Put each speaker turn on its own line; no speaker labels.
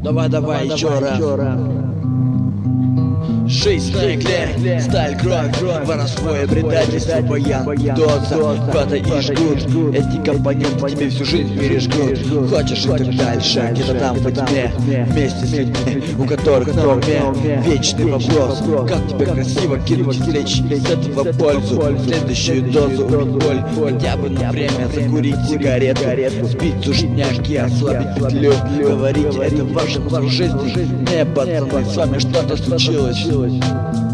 Давай еще раз. Жизнь на игле, сталь, кровь, воровство и предательство, баян, доза, хвата и жгут. Эти компоненты тебе всю жизнь пережгут. Хочешь жить дальше, где-то там во тьме, вместе с людьми, у которых на уме вечный вопрос: как тебе красиво кинуть, извлечь из этого пользу, следующую дозу убить боль, хотя бы на время закурить сигарету, сбить сушняшки, ослабить петлю. Говорите, это ваша жизнь. Не, пацаны, с вами что-то случилось.